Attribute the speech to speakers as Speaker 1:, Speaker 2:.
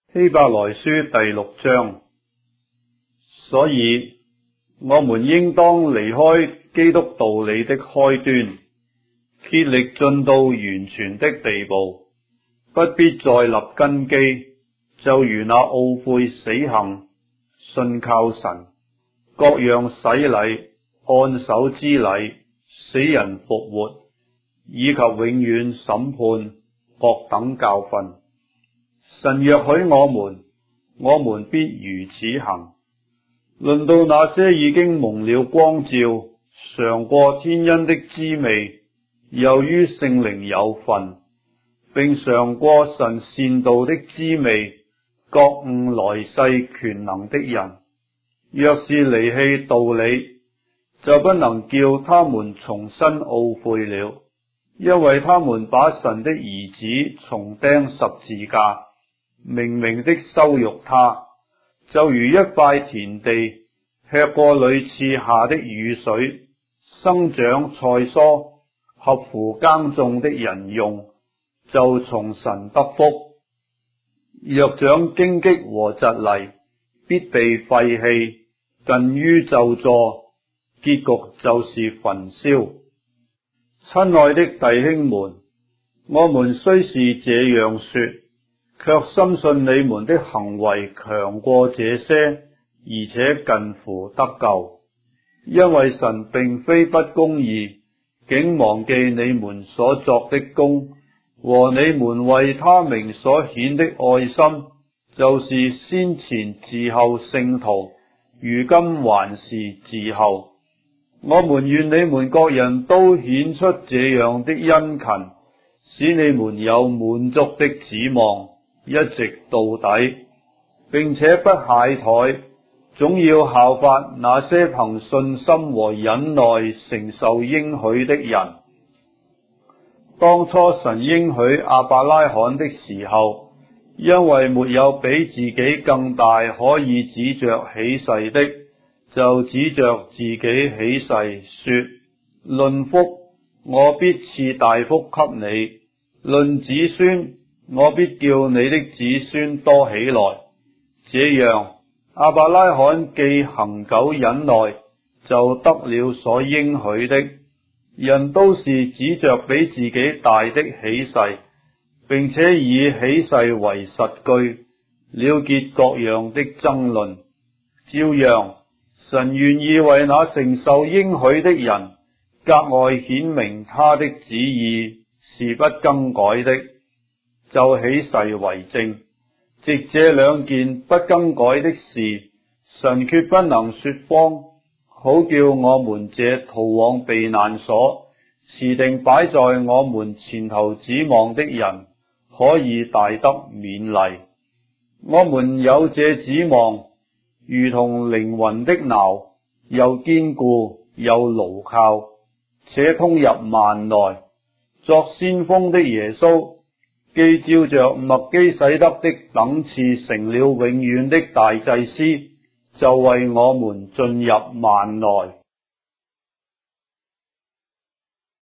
Speaker 1: 希伯來書第6章。所以我們應當離開基督道理的開端，竭力進到完全的地步，不必再立根基，就如那懊悔死行、信靠神、各樣洗禮、按手之禮、死人復活，以及永遠審判各等教訓。神若許我們必如此行。論到那些已經蒙了光照、嘗過天恩的滋味，又於聖靈有份，並嘗過神善道的滋味，覺悟來世權能的人，若是離棄道理，就不能叫他們重新懊悔了，因為他們把神的兒子重釘十字架，明明的羞辱他，就如一塊田地，吃過屢次下的雨水，生長菜蔬，合乎耕種的人用，就從神得福；若長荊棘和蒺藜，必被廢棄，近於咒詛，結局就是焚燒。親愛的弟兄們，我們雖是這樣說，卻深信你們的行為強過這些，而且近乎得救。因為神並非不公義，竟忘記你們所作的工和你們為他名所顯的愛心，就是先前伺候聖徒，如今還是伺候。我們願你們各人都顯出這樣的殷勤，使你們有滿足的指望，一直到底，並且不懈怠，總要效法那些憑信心和忍耐承受應許的人。當初神應許亞伯拉罕的時候，因為沒有比自己更大可以指着起誓的，就指着自己起誓說：論福，我必賜大福給你；論子孫，我必叫你的子孫多起來。這樣，亞伯拉罕既恒久忍耐，就得了所應許的。人都是指着比自己大的起誓，並且以起誓為實據，了結各樣的爭論。照樣，神願意為那承受應許的人，格外顯明他的旨意是不更改的，就起誓為證。藉這兩件不更改的事，神決不能說謊，好叫我們這逃往避難所，持定擺在我們前頭指望的人，可以大得勉勵。我們有這指望，如同靈魂的錨，又堅固又牢靠，且通入幔內。作先鋒的耶穌，既照着麥基洗德的等次成了永遠的大祭司，就為我們進入幔內。